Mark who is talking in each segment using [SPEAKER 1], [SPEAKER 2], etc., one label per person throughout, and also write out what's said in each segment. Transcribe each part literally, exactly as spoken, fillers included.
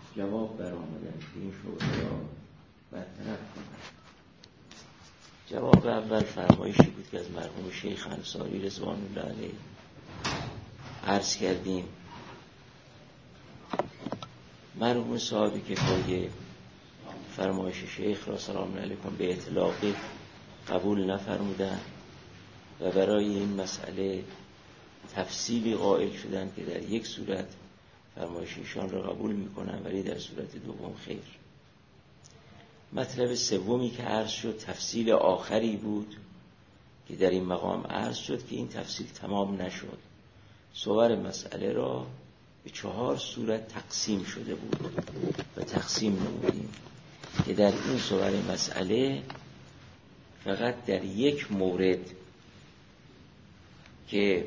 [SPEAKER 1] جواب برآمدن که این شبهه را برطرف کنند. جواب اول فرمایشی بود که از مرحوم شیخ انصاری رضوان الله علیه عرض کردیم. مرحوم صاحب کفایه فرمایش شیخ را سلام علیکم به اطلاق قبول نفرمودند و برای این مسئله تفصیلی قائل شدند که در یک صورت فرمایش ایشان را قبول میکنند ولی در صورت دوم خیر. مطلب سومی که عرض شد تفصیل آخری بود که در این مقام عرض شد که این تفصیل تمام نشد. صور مسئله را به چهار صورت تقسیم شده بود و تقسیم نمودیم که در این صور مسئله فقط در یک مورد که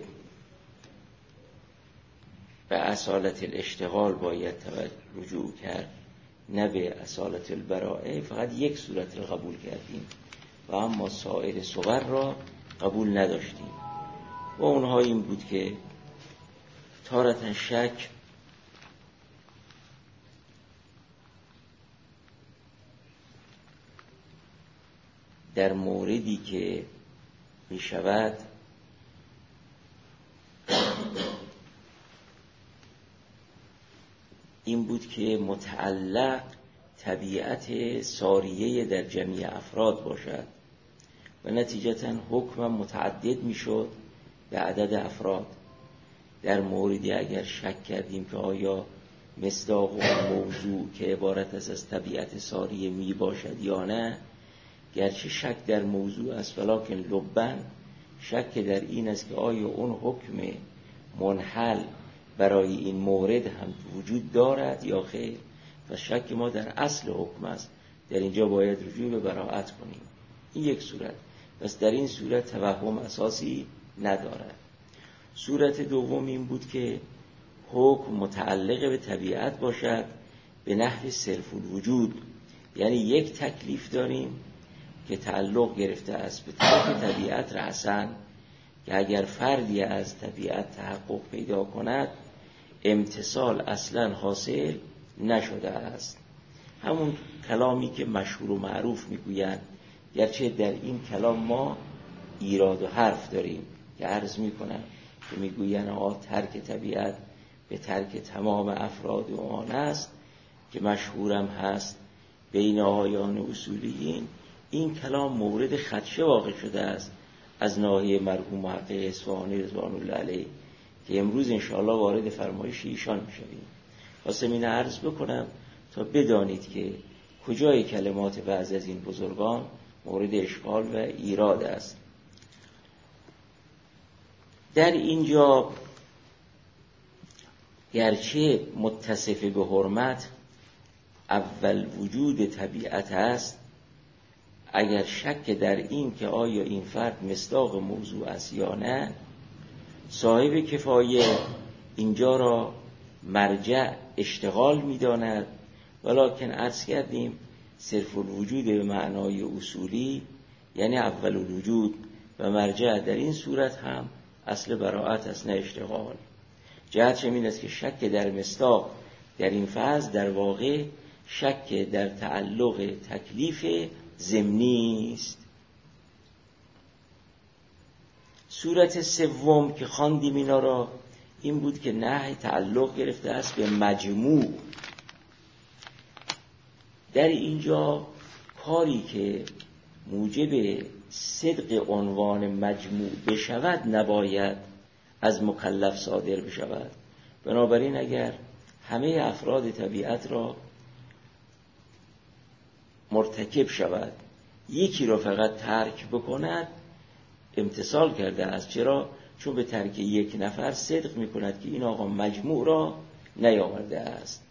[SPEAKER 1] به اصالت الاشتغال باید رجوع کرد نه به اصالت البراءه، فقط یک صورت را قبول کردیم و اما سایر صور را قبول نداشتیم و اونها این بود که تارة شک در موردی که می شود این بود که متعلق طبیعت ساریه در جمعی افراد باشد و نتیجتاً حکم متعدد می شد به عدد افراد. در موردی اگر شک کردیم که آیا مصداق و موضوع که عبارت است از طبیعت ساریه می باشد یا نه، گرچه شک در موضوع است ولکن لبن شک در این است که آیا اون حکم منحل برای این مورد هم وجود دارد یا خیر، و شک ما در اصل حکم است. در اینجا باید رجوع به براءت کنیم. این یک صورت، پس در این صورت توهم اساسی ندارد. صورت دوم این بود که حکم متعلق به طبیعت باشد به نحو صرف الوجود، یعنی یک تکلیف داریم که تعلق گرفته است به طرف طبیعت رأساً که اگر فردی از طبیعت تحقق پیدا کند امتصال اصلاً حاصل نشده است. همون کلامی که مشهور و معروف میگویند، گرچه در این کلام ما ایراد و حرف داریم که عرض میکنم که میگویند آه ترک طبیعت به ترک تمام افراد و آن است که مشهورم هست بین آیان اصولیین. این کلام مورد خدشه واقع شده است از ناحیه مرحوم محقق اصفهانی رضوان الله علیه که امروز انشاءالله وارد فرمایش ایشان میشویم. واسه این عرض بکنم تا بدانید که کجای کلمات بعض از این بزرگان مورد اشکال و ایراد است. در اینجا گرچه متصف به حرمت اول وجود طبیعت است، اگر شک در این که آیا این فرد مصداق موضوع است یا نه، صاحب کفایه اینجا را مرجع اشتغال می داند، ولکن عرض کردیم صرف الوجود به معنای اصولی یعنی اول الوجود و مرجع در این صورت هم اصل براءت است نه اشتغال. جهت چمین است که شک در مصداق در این فاز در واقع شک در تعلق تکلیف ضمنی است. صورت سوم که خواندیم اینا را این بود که نهی تعلق گرفته است به مجموع. در اینجا کاری که موجب صدق عنوان مجموع بشود نباید از مکلف صادر بشود. بنابراین اگر همه افراد طبیعت را مرتکب شود، یکی را فقط ترک بکند، امتثال کرده است. چرا؟ چون به ترک یک نفر صدق می کند که این آقا مجموع را نیاورده است.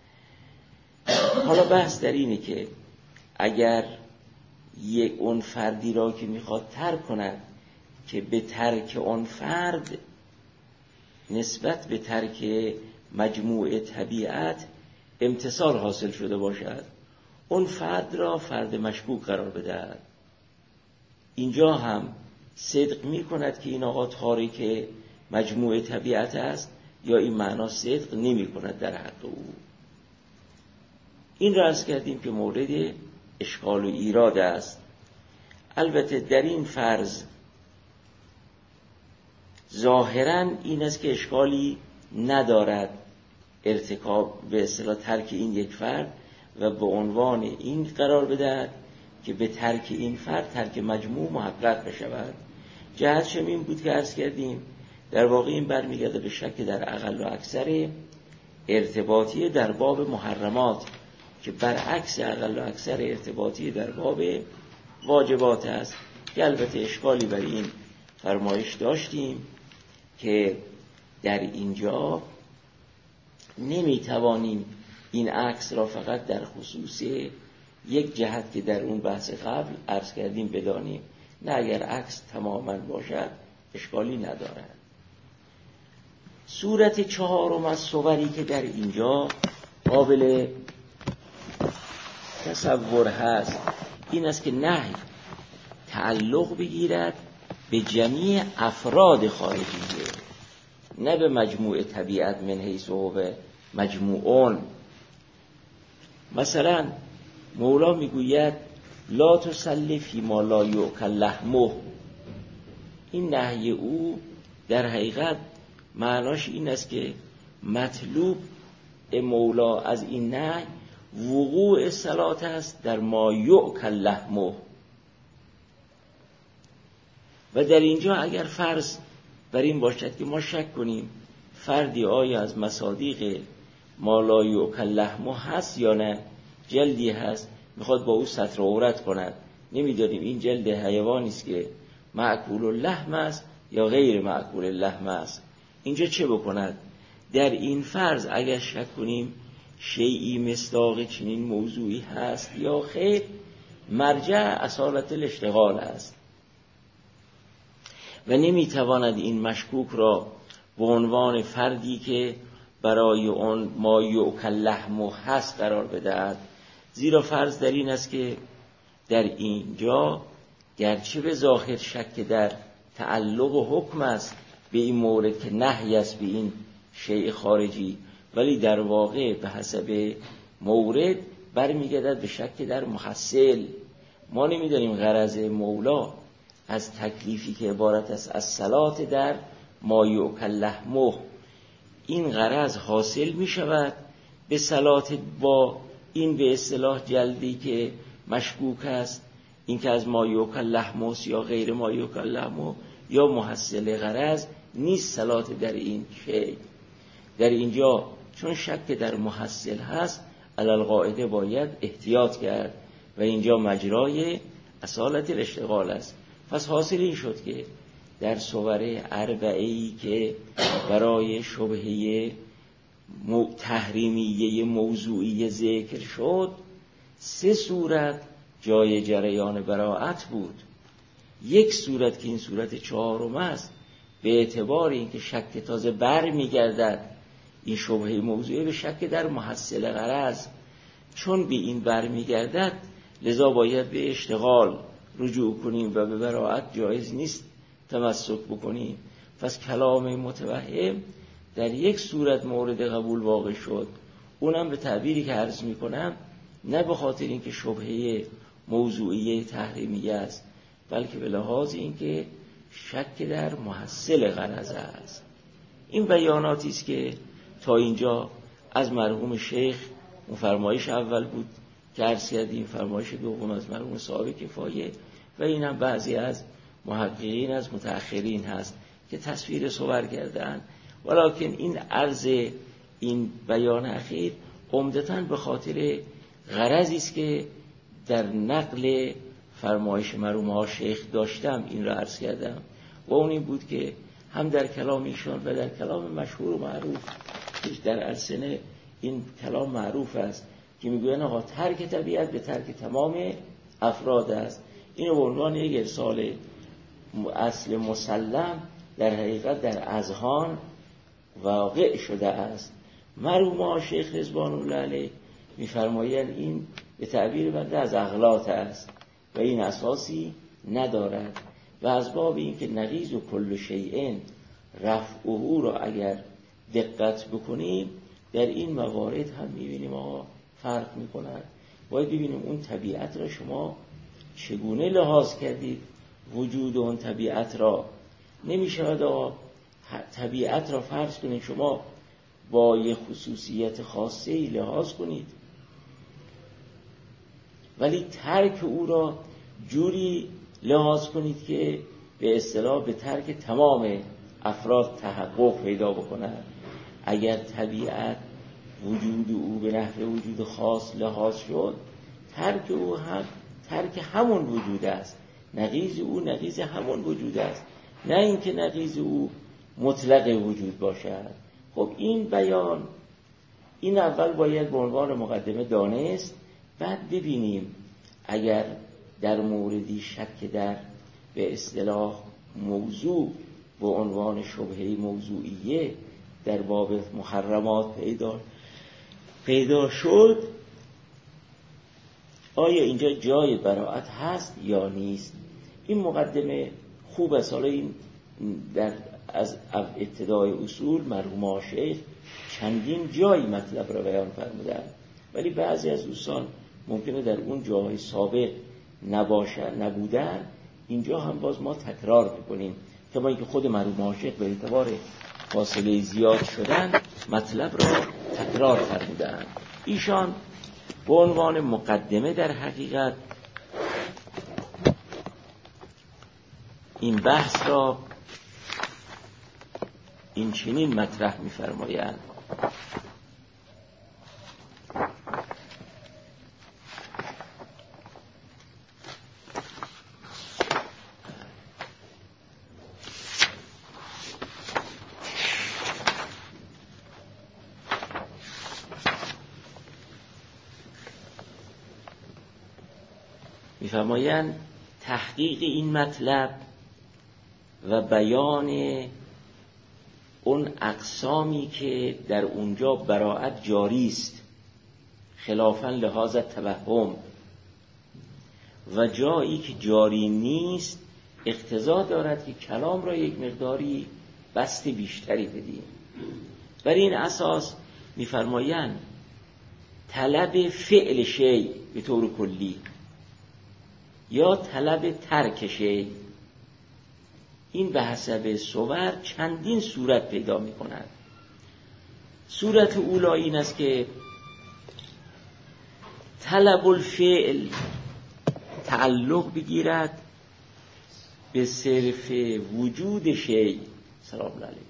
[SPEAKER 1] حالا بحث در اینه که اگر یک اون فردی را که میخواد ترک کند که به ترک اون فرد نسبت به ترک مجموع طبیعت امتثال حاصل شده باشد، اون فرد را فرد مشکوک قرار بدهد. اینجا هم صدق می کند که این آقا تارک مجموع طبیعت است یا این معنا صدق نمی کند در حق او. این را عرض کردیم که مورد اشکال و ایراد است. البته در این فرض ظاهراً این است که اشکالی ندارد ارتکاب به اصطلاح ترک این یک فرد و به عنوان این قرار بدهد که به ترک این فرد ترک مجموع محقق بشود. جهتش این بود که عرض کردیم در واقع این برمیگرده به شک در اقل و اکثر ارتباطی در باب محرمات که برعکس اقل و اکثر ارتباطی در باب واجبات است، که البته اشکالی بر این فرمایش داشتیم که در اینجا نمیتوانیم این عکس را فقط در خصوص یک جهت که در اون بحث قبل عرض کردیم بدانیم، نه اگر عکس تماما باشد اشکالی ندارد. صورت چهارم از صوری که در اینجا قابل تصور هست این است که نهی تعلق بگیرد به جمیع افراد خارجیه، نه به مجموع طبیعت من حیث هو مجموعون. مثلا مولا میگوید لا تصلی فی ما لا یؤکل لحمه. این نهی او در حقیقت معناش این است که مطلوب مولا از این نهی وقوع صلات است در ما یؤکل لحمه. و در اینجا اگر فرض بر این باشد که ما شک کنیم فردی آیا از مصادیق ما لا یؤکل لحمه هست یا نه، جلدی هست میخواد با او ستر عورت کند، نمیدانیم این جلد حیوانی است که مأکول اللحم است یا غیر مأکول اللحم است، اینجا چه بکند؟ در این فرض اگر شک کنیم شیئی مصداق چنین موضوعی هست یا خیر، مرجع اصالت الاشتغال است و نمیتواند این مشکوک را به عنوان فردی که برای اون ما یؤکل لحمه هست قرار بدهد، زیرا فرض در این است که در اینجا گرچه به ظاهر شک در تعلق و حکم است به این مورد که نهی است به این شیء خارجی، ولی در واقع به حسب مورد برمیگردد به شک در محصل. ما نمیدانیم غرض مولا از تکلیفی که عبارت است از صلات در ما یؤکل لحمه، این غرض حاصل می شود به صلات با این به اصطلاح جلدی که مشکوک است، این که از ما یؤکل لحمه یا غیر ما یؤکل لحمه، یا محصل غرض نیست صلات در این شیء. در اینجا چون شک در محصل هست علی القاعده باید احتیاط کرد و اینجا مجرای اصالت الاشتغال است. پس حاصل این شد که در صور اربعه‌ای که برای شبهه تحریمیه موضوعی ذکر شد، سه صورت جای جریان براءت بود. یک صورت که این صورت چهارم است، به اعتبار اینکه شک تازه بر میگردد این شبهه موضوعی به شک در محصل غرض، چون به این بر میگردد لذا باید به اشتغال رجوع کنیم و به براءت جایز نیست تمسک بکنیم. پس کلام متوهم در یک صورت مورد قبول واقع شد، اونم به تعبیری که عرض میکنم نه به خاطر اینکه شبهه موضوعیه تحریمیه است، بلکه به لحاظ اینکه شک در محصل غرض است. این بیاناتی است که تا اینجا از مرحوم شیخ، اون فرمایش اول بود که عرض کردیم، فرمایش دوم از مرحوم صاحب کفایه و این هم بعضی از محققین از متأخرین هست که تصویر صور کردن. ولکن این عرض این بیان اخیر عمدتاً به خاطر غرضی است که در نقل فرمایش مرحوم ها شیخ داشتم این را عرض کردم و اون این بود که هم در کلام ایشان و در کلام مشهور و معروف که در السنه این کلام معروف است که میگوین آقا ترک طبیعت به ترک تمام افراد است، اینو به عنوان یک ارسال اصل مسلم در حقیقت در اذهان واقع شده است. مرحوم شیخ رضوان الله علیه میفرمایند این به تعبیر بنده از اغلاط است و این اساسی ندارد و از باب این که نقیض و کل شیء رفعه را اگر دقت بکنیم در این موارد هم میبینیم آقا فرق میکنن. باید ببینیم اون طبیعت را شما چگونه لحاظ کردید. وجود اون طبیعت را نمیشود آقا طبیعت را فرض کنید شما با یه خصوصیت خاصی لحاظ کنید، ولی ترک او را جوری لحاظ کنید که به اصطلاح به ترک تمام افراد تحقق پیدا بکنند. اگر طبیعت وجود او به نحو وجود خاص لحاظ شد، ترک او هم ترک همون وجود است، نقیض او نقیض همون وجود است، نه اینکه نقیض او مطلق وجود باشد. خب این بیان این اول باید به عنوان مقدمه دانست، بعد ببینیم اگر در موردی شک در به اصطلاح موضوع به عنوان شبهه موضوعیه در باب محرمات پیدا پیدا شد، آیا اینجا جای براءت هست یا نیست. این مقدمه خوب است. حالا این در از ابتدای اصول مرحوم شیخ چندین جای مطلب را بیان فرمودند، ولی بعضی از دوستان ممکنه در اون جاهای سابق نباشه نبودن، اینجا هم باز ما تکرار میکنیم، کما اینکه خود مرحوم شیخ به اعتبار فاصله زیاد شدن مطلب را تکرار فرمودند. ایشان به عنوان مقدمه در حقیقت این بحث را این چنین مطرح می‌فرمایند: می‌فرمایند تحقیق این مطلب و بیان اون اقسامی که در اونجا براءت جاری است خلافاً لحاظ توهم، و جایی که جاری نیست اقتضا دارد که کلام را یک مقداری بسط بیشتری بدیم. بر این اساس می‌فرمایند طلب فعل شیء به طور کلی یا طلب ترک شیء، این به حسب صور چندین صورت پیدا می کند. صورت اولی این است که طلب الفعل تعلق بگیرد به صرف وجود شیء. سلام علیکم.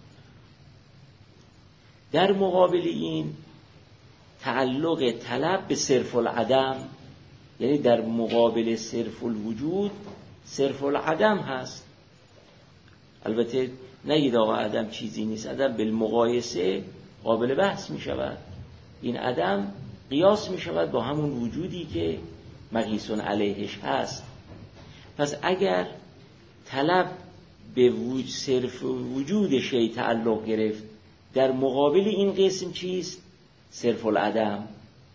[SPEAKER 1] در مقابل این تعلق طلب به صرف العدم، یعنی در مقابل صرف الوجود صرف العدم هست. البته نگید آقا عدم چیزی نیست، عدم بالمقایسه قابل بحث می شود. این عدم قیاس می شود با همون وجودی که مقیس علیهش هست. پس اگر طلب به وجود صرف وجود شیء تعلق گرفت، در مقابل این قسم چیست؟ صرف العدم.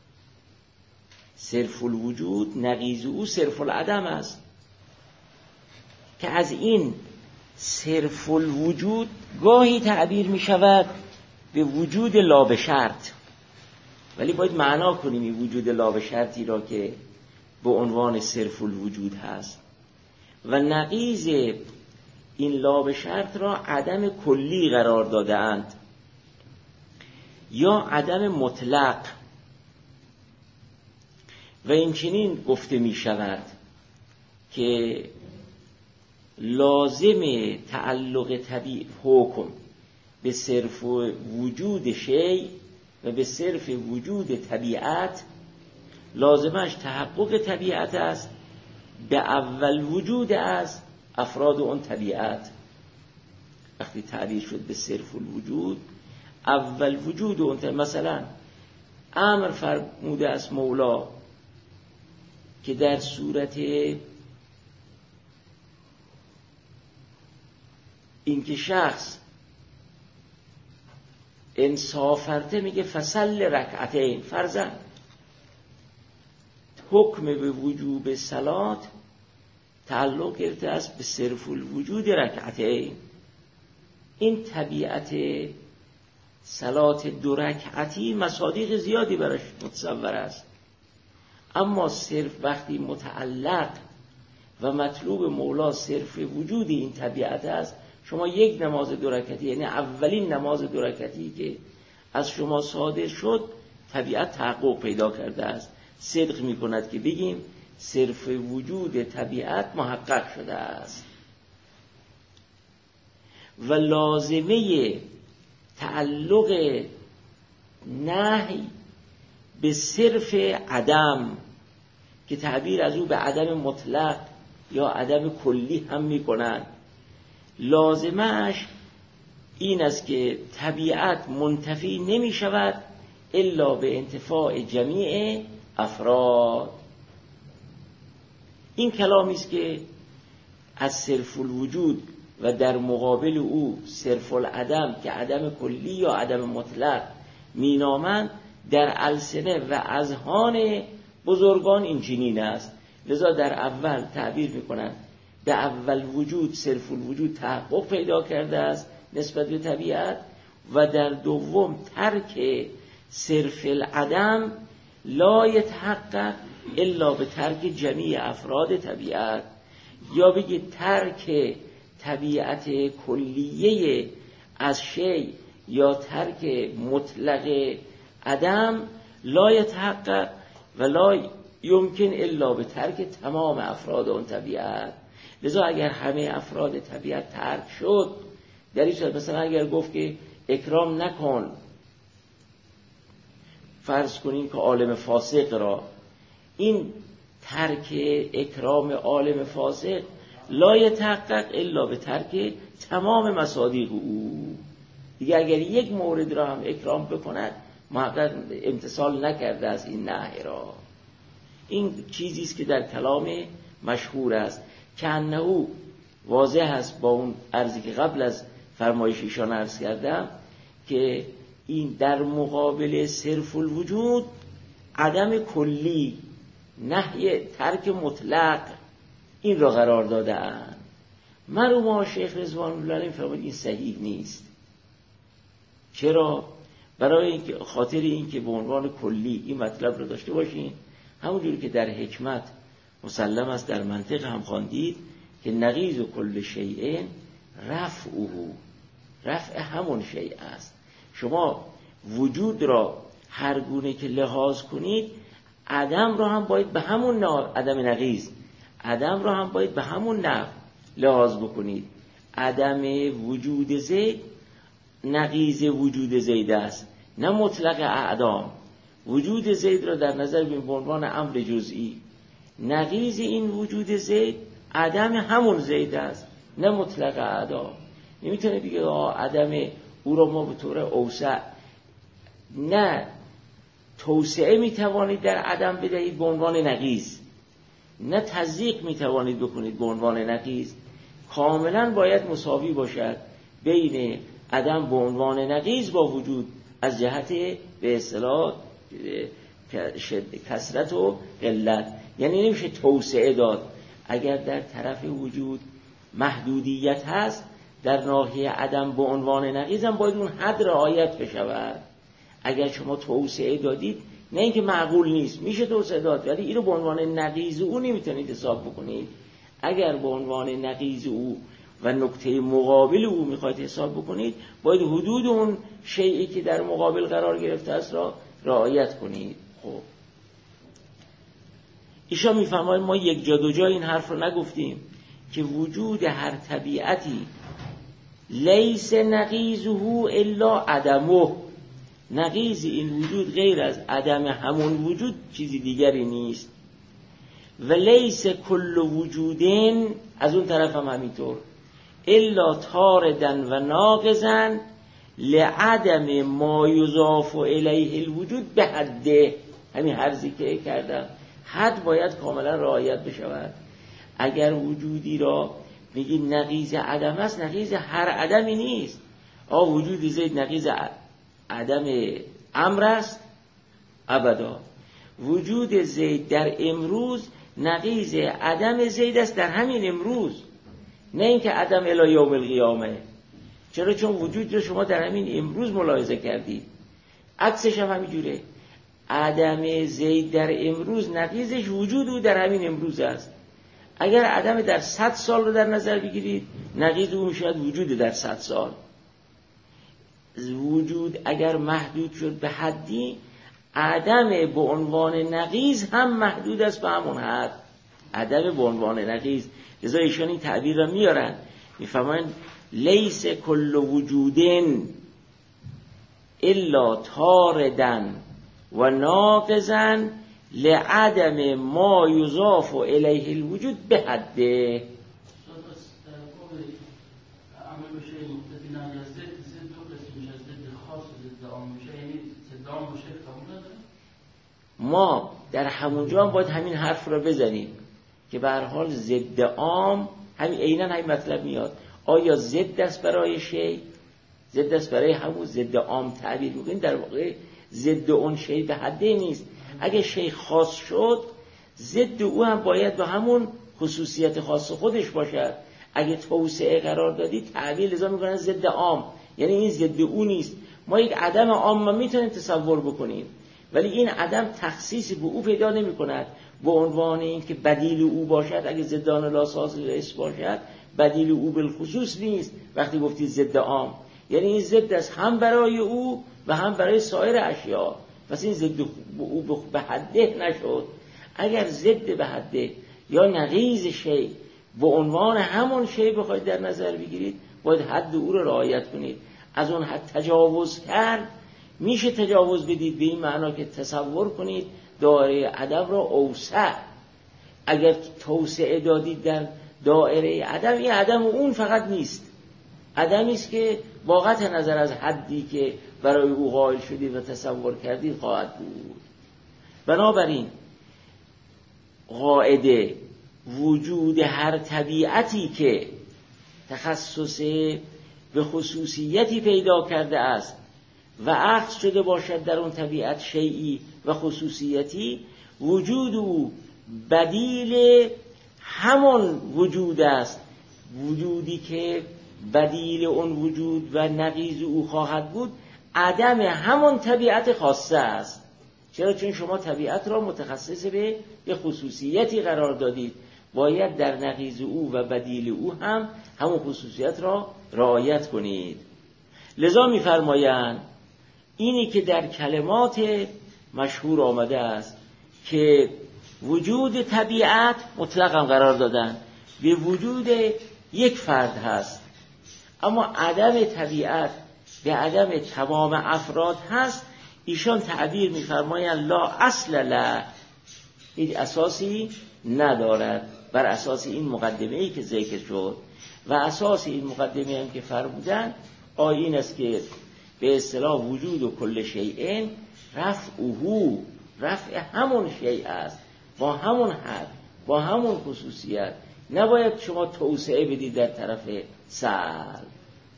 [SPEAKER 1] صرف الوجود نقیض او صرف العدم است که از این صرف الوجود گاهی تعبیر می شود به وجود لا به شرط، ولی باید معنا کنیم این وجود لا به شرطی را که به عنوان صرف الوجود هست، و نقیض این لا به شرط را عدم کلی قرار داده اند یا عدم مطلق. و این چنین گفته می شود که لازم تعلق طبیع حکم به صرف وجود شیء و به صرف وجود طبیعت، لازمش تحقق طبیعت است به اول وجود از افراد اون طبیعت. وقتی تعبیر شد به صرف الوجود، اول وجود اون طبیعت. مثلا امر فرموده است مولا که در صورت اینکه شخص انصافرته میگه فصل رکعتین فرضاً، حکم به وجوب صلات تعلق گرفته است به صرف الوجود رکعتین. این طبیعت صلات دو رکعتی مصادیق زیادی براش متصور است، اما صرف وقتی متعلق و مطلوب مولا صرف وجود این طبیعت است، شما یک نماز دو رکعتی، یعنی اولین نماز دو رکعتی که از شما صادر شد، طبیعت تحقق پیدا کرده است. صدق می کند که بگیم صرف وجود طبیعت محقق شده است. و لازمه تعلق نهی به صرف عدم که تعبیر از او به عدم مطلق یا عدم کلی هم می کنند، لازمش این است که طبیعت منتفی نمی شود الا به انتفاع جمیع افراد. این کلامی است که از صرف الوجود و در مقابل او صرف العدم که عدم کلی یا عدم مطلق مینامند، در السنه و اذهان بزرگان این چنین است. لذا در اول تعبیر میکنند به اول وجود صرف الوجود تحقق پیدا کرده است نسبت به طبیعت، و در دوم ترک صرف العدم لا یتحقق الا به ترک جمیع افراد طبیعت، یا بگید ترک طبیعت کلیه از شی یا ترک مطلق عدم لا یتحقق و لا یمکن الا به ترک تمام افراد اون طبیعت. لذا اگر همه افراد طبیعت ترک شد، در این صورت مثلا اگر گفت که اکرام نکن، فرض کنین که عالم فاسق را، این ترک اکرام عالم فاسق لا یتحقق الا به ترک تمام مصادیق او. دیگه اگر یک مورد را هم اکرام بکند، محقق امتثال نکرده از این نهی را. این چیزی است که در کلام مشهور است که انه واضح است با اون عرضی که قبل از فرمایش ایشان عرض کردم که این در مقابل صرف الوجود عدم کلی، نهی ترک مطلق، این را قرار داده اند. مرحوم شیخ رضوان الله علیه فرمود این صحیح نیست. چرا؟ برای اینکه خاطر اینکه به عنوان کلی این مطلب رو داشته باشین، همونجوری که در حکمت مسلم است، در منطق هم خواندید که نقیض کل شیء رفعه، رفع همون شیء است. شما وجود را هر گونه که لحاظ کنید، عدم را هم باید به همون عدم نقیض، عدم را هم باید به همون نحو لحاظ بکنید. عدم وجود زید نقیض وجود زید است، نه مطلق اعدام. وجود زید را در نظر بگیرید به عنوان امر جزئی، نقیض این وجود زید عدم همون زید است، نه مطلق اعدام. نمیتونه بگه عدم او را ما به طور اوسع، نه توسعه میتوانید در عدم بدهید به عنوان نقیض، نه تضییق میتوانید بکنید به عنوان نقیض. کاملا باید مساوی باشد بین عدم به عنوان نقیض با وجود از جهت به اصطلاح کثرت و قلت. یعنی نمیشه توسعه داد. اگر در طرف وجود محدودیت هست، در ناحیه عدم به عنوان نقیض هم باید اون حد رعایت بشود. اگر شما توسعه دادید، نه اینکه معقول نیست، میشه توسعه داد، ولی اینو به عنوان نقیض او نمیتونید حساب بکنید. اگر به عنوان نقیض او و نقطه مقابل او میخواید حساب بکنید، باید حدود اون شیئی که در مقابل قرار گرفته است را رعایت کنید. خب ایشان میفرماید ما یک جا دو جا این حرف رو نگفتیم که وجود هر طبیعتی لیس نقیضه الا عدمه، نقیض این وجود غیر از عدم همون وجود چیزی دیگری نیست. و لیس کل وجودین، از اون طرف هم همینطور، الا تاردن و ناقضن لعدم ما یضاف الیه الوجود به حده. همین حرزی که کردم، حد باید کاملا رعایت بشود. اگر وجودی را میگی نقیض عدم است، نقیض هر عدمی نیست. آه وجود زید نقیض عدم امر است؟ ابدا. وجود زید در امروز نقیض عدم زید است در همین امروز، نه اینکه عدم الی یوم القیامه. چرا؟ چون وجود رو شما در همین امروز ملاحظه کردید. عکسش هم همینجوره. عدم زید در امروز نقیضش وجود او در همین امروز است. اگر عدم در صد سال رو در نظر بگیرید، نقیض او میشه وجود در صد سال. وجود اگر محدود شد به حدی، عدم به عنوان نقیض هم محدود است به همون حد. عدم به عنوان نقیض، لذا ایشان این تعبیر را میارن، میفهمن لیس کل وجودن الا تاردن و ناقضن لعدم ما یضاف الیه الوجود به حده. ما در همونجا هم باید همین حرف را بزنیم که به هر حال ضد عام همین عیناً همین مطلب میاد. آیا ضد است برای شی؟ ضد است برای همون ضد عام تعبیر می‌کنیم، در واقع ضد اون شی به حده نیست. اگه شی خاص شد، ضد او هم باید به همون خصوصیت خاص خودش باشد. اگه توسعه قرار دادی، تعبیر لذا می‌کنن ضد عام، یعنی این ضد او نیست. ما یک عدم عام ما میتونیم تصور بکنیم، ولی این عدم تخصیصی به او پیدا نمی کند به عنوان این که بدیل او باشد. اگه ضدان لاساس لس باشد، بدیل او بالخصوص نیست. وقتی گفتی ضد عام، یعنی این ضد است هم برای او و هم برای سایر اشیاء. پس این ضد او به حده نشد. اگر ضد به حده یا نقیض شی به عنوان همون شی بخواید در نظر بگیرید، باید حد او رو رعایت کنید. از اون حد تجاوز کرد، میشه تجاوز بدید به این معنا که تصور کنید دایره عدم را اوسع. اگر توسعه دادید در دایره عدم، این عدم اون فقط نیست، عدمی است که واقعا نظر از حدی که برای او قائل شدید و تصور کردید خواهد بود. بنابراین قاعده وجود هر طبیعتی که تخصص به خصوصیتی پیدا کرده است و عقد شده باشد در اون طبیعت شیئی و خصوصیتی، وجود او بدیل همون وجود است. وجودی که بدیل اون وجود و نقیض او خواهد بود، عدم همون طبیعت خاصه است. چرا؟ چون شما طبیعت را متخصص به یه خصوصیتی قرار دادید، باید در نقیض او و بدیل او هم همون خصوصیت را رعایت کنید. لذا می‌فرمایند اینی که در کلمات مشهور آمده است که وجود طبیعت مطلقاً قرار دادن به وجود یک فرد هست، اما عدم طبیعت به عدم تمام افراد هست. ایشان تعبیر می‌فرمایند لا اصل له، هیچ اساسی ندارد. بر اساس این مقدمه‌ای که ذکر شد و اساس این مقدمه هم که فرمودن آیین است که به اصطلاح وجود و کل شیء رفعه، رفع همون شیء است، با همون حد، با همون خصوصیت. نباید شما توسعه بدید در طرف سلب.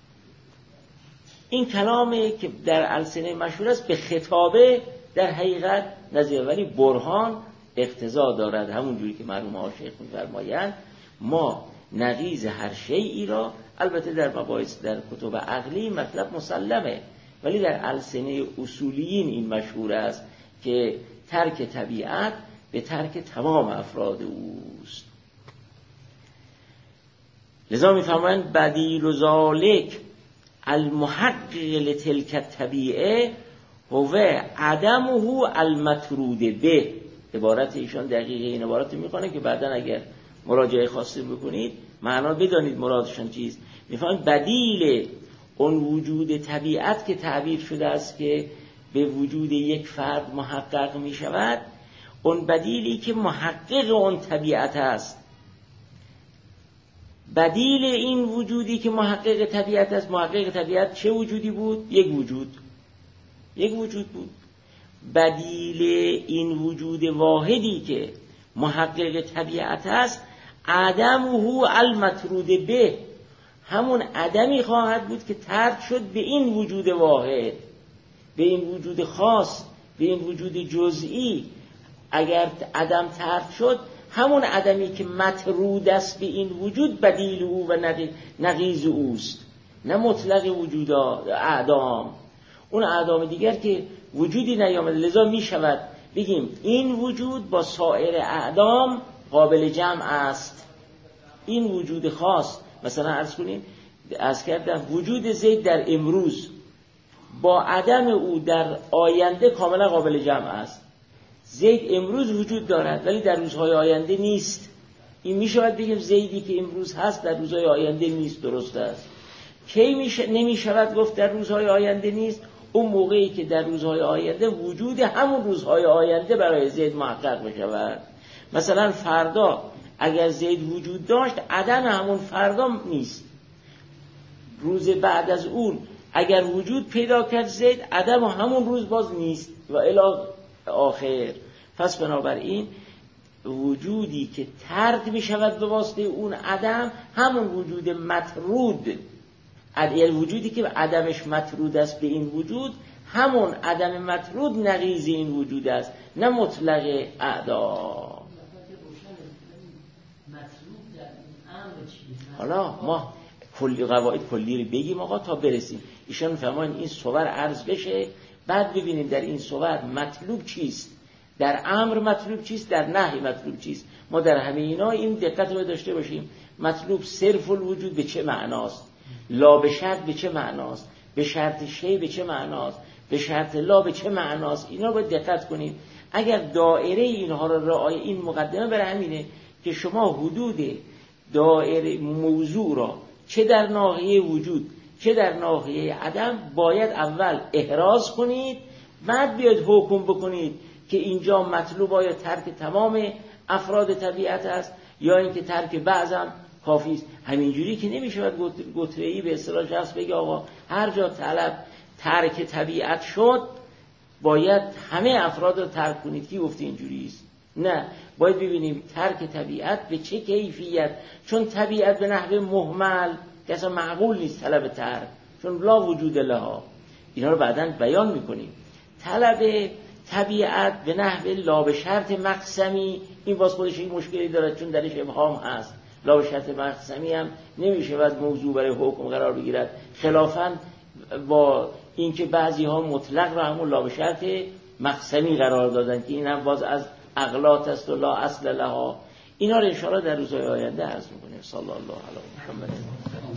[SPEAKER 1] این کلامی که در السنه مشهور است به خطابه در حقیقت نظیر، ولی برهان اقتضا دارد. همون جوری که مرحوم ها شیخ می‌فرمایند ما نقیض هر شیئی را، البته در مباحث در کتب عقلی مطلب مسلمه، ولی در السنه اصولیین این مشهور است که ترک طبیعت به ترک تمام افراد اوست. لذا می‌فرمایند بدیل ذالک المحقق لتلک الطبیعه هو عدمه المطرود به. عبارت ایشان دقیقه این عبارت میکنه که بعداً اگر مراجعه خاصی بکنید معنا بدانید مرادشان چیست. میفهمید بدیل اون وجود طبیعت که تعبیر شده است که به وجود یک فرد محقق میشود، اون بدیلی که محقق اون طبیعت است. بدیل این وجودی که محقق طبیعت است، محقق طبیعت چه وجودی بود؟ یک وجود، یک وجود بود. بدیل این وجود واحدی که محقق طبیعت است، عدمه المطرود به، همون عدمی خواهد بود که طرد شد به این وجود واحد، به این وجود خاص، به این وجود جزئی. اگر عدم طرد شد، همون عدمی که مطرود است به این وجود بدیل او و نقیض اوست. نه مطلق وجودا اعدام. اون اعدام دیگر که وجودی نیامده، لذا می شود بگیم این وجود با سایر اعدام قابل جمع است. این وجود خاص، مثلا عرض کنیم عرض کردم وجود زید در امروز با عدم او در آینده کاملا قابل جمع است. زید امروز وجود دارد ولی در روزهای آینده نیست. این می شود بگیم زیدی که امروز هست در روزهای آینده نیست. درست است. کی میشه نمی شود گفت در روزهای آینده نیست؟ اون موقعی که در روزهای آینده وجود همون روزهای آینده برای زید محقق بشود. مثلا فردا اگر زید وجود داشت عدم همون فردا نیست. روز بعد از اون اگر وجود پیدا کرد زید عدم همون روز باز نیست و الی آخر. پس بنابراین وجودی که ترک می شود به واسطه اون عدم همون وجود مطرود، یعنی وجودی که عدمش مطرود است به این وجود، همون عدم مطرود نقیض این وجود است، نه مطلق اعدام. حالا ما کلی قواعد کلی رو بگیم آقا تا برسیم. ایشان فرمایند این صور عرض بشه، بعد ببینیم در این صور مطلوب چیست، در امر مطلوب چیست، در نهی مطلوب چیست. ما در همه اینا این دقت رو داشته باشیم. مطلوب صرف الوجود به چه معناست، لا به شرط به چه معناست، به شرط شی به چه معناست، به شرط لا به چه معناست. اینا باید دقت کنید. اگر دایره اینها رو رعایت، این مقدمه برای همینه که شما حدود دایره موضوع را چه در ناحیه وجود چه در ناحیه عدم باید اول احراز کنید، بعد بیاید حکم بکنید که اینجا مطلوب آیا ترک تمام افراد طبیعت است یا اینکه ترک بعضم کافی است. همینجوری که نمیشه گتره‌ای به اصطلاح شخص بگه آقا هر جا طلب ترک طبیعت شد باید همه افراد رو ترک کنید. کی گفته اینجوری است؟ نه، باید ببینیم ترک طبیعت به چه کیفیت. چون طبیعت به نحو مهمل که اصلا معقول نیست طلب ترک، چون لا وجود لها. اینا رو بعداً بیان میکنیم. طلب طبیعت به نحو لا به شرط مقسمی، این باز خودش این مشکلی داره چون درش ابهام هست. لا به شرط مقسمی هم نمیشه باید موضوع برای حکم قرار بگیرد، خلافاً با اینکه بعضی ها مطلق را همون لا به شرط مقسمی قرار دادن که این هم باز از اغلاط است و لا اصل لها. اینا رو ان شاء الله در روزهای آینده عرض می‌کنیم. صلی الله علیه و محمد.